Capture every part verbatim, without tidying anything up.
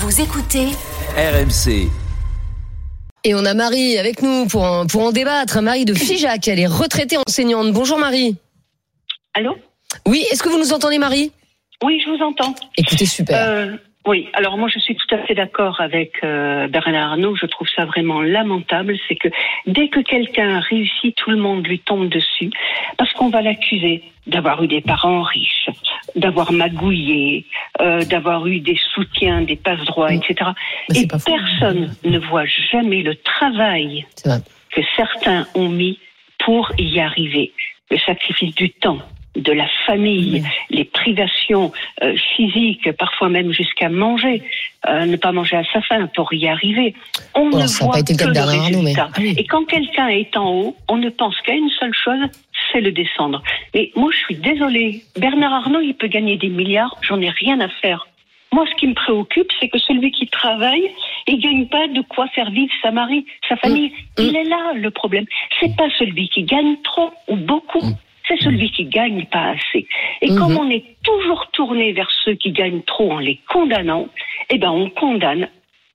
Vous écoutez R M C. Et on a Marie avec nous pour en, pour en débattre. Marie de Figeac, elle est retraitée enseignante. Bonjour Marie. Allô ? Oui, est-ce que vous nous entendez Marie ? Oui, je vous entends. Écoutez, super. Euh, oui, alors moi je suis tout à fait d'accord avec euh, Bernard Arnault. Je trouve ça vraiment lamentable. C'est que dès que quelqu'un réussit, tout le monde lui tombe dessus. Parce qu'on va l'accuser d'avoir eu des parents riches, d'avoir magouillé, euh, d'avoir eu des soutiens, des passe-droits, et cetera. Mais Et personne ne voit jamais le travail que certains ont mis pour y arriver. Le sacrifice du temps, de la famille, mmh. les privations euh, physiques, parfois même jusqu'à manger, euh, ne pas manger à sa faim pour y arriver. On oh, ne voit que le résultat. Mais... Et quand quelqu'un est en haut, on ne pense qu'à une seule chose, c'est le descendre. Mais moi, je suis désolée. Bernard Arnault, il peut gagner des milliards, j'en ai rien à faire. Moi, ce qui me préoccupe, c'est que celui qui travaille, il gagne pas de quoi faire vivre sa mari, sa famille. Mmh. Il est là, le problème. C'est pas celui qui gagne trop ou beaucoup. Mmh. C'est celui qui gagne pas assez. Et mmh. comme on est toujours tourné vers ceux qui gagnent trop en les condamnant, eh ben, on condamne,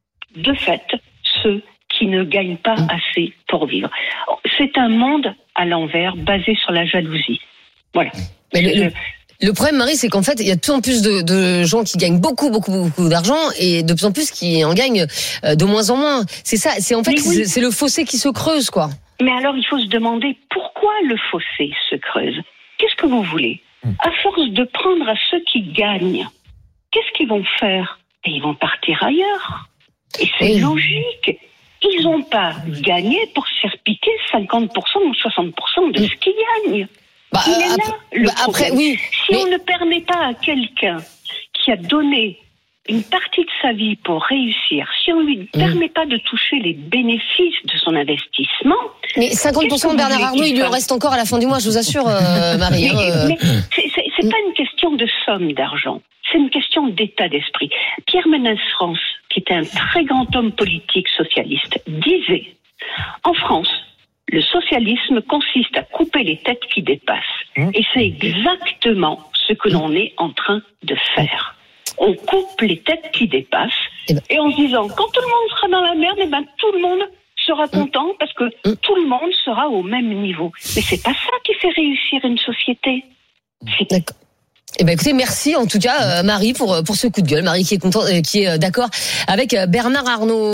de fait, ceux qui ne gagnent pas mmh. assez pour vivre. C'est un monde à l'envers, basé sur la jalousie. Voilà. Mais le, le, le problème, Marie, c'est qu'en fait, il y a de plus en plus de, de gens qui gagnent beaucoup, beaucoup, beaucoup d'argent et de plus en plus qui en gagnent de moins en moins. C'est ça, c'est en fait, oui. c'est, c'est le fossé qui se creuse, quoi. Mais alors, il faut se demander pourquoi le fossé se creuse. Qu'est-ce que vous voulez ? À force de prendre à ceux qui gagnent, qu'est-ce qu'ils vont faire ? Et ils vont partir ailleurs. Et c'est oui. logique. Ils n'ont pas gagné pour se faire piquer cinquante pour cent ou soixante pour cent de ce qu'ils gagnent. Bah, Il est après, là, le bah, problème. Après, oui, si mais... on ne permet pas à quelqu'un qui a donné une partie de sa vie pour réussir, si on ne lui mmh. permet pas de toucher les bénéfices de son investissement... Mais cinquante pour cent de Bernard Arnault, il lui en reste encore à la fin du mois, je vous assure, euh, Marie. Mais, hein, euh... mais c'est, c'est, c'est pas une question de somme d'argent, c'est une question d'état d'esprit. Pierre Mendès-France, qui était un très grand homme politique socialiste, disait « En France, le socialisme consiste à couper les têtes qui dépassent. Mmh. Et c'est exactement ce que l'on est en train de faire. » On coupe les têtes qui dépassent et, ben, et en se disant, quand tout le monde sera dans la merde, et ben, tout le monde sera content mmh. parce que mmh. tout le monde sera au même niveau. Mais c'est pas ça qui fait réussir une société. C'est... D'accord. Eh ben écoutez, merci en tout cas, euh, Marie, pour, pour ce coup de gueule. Marie qui est content, euh, qui est euh, d'accord avec euh, Bernard Arnault.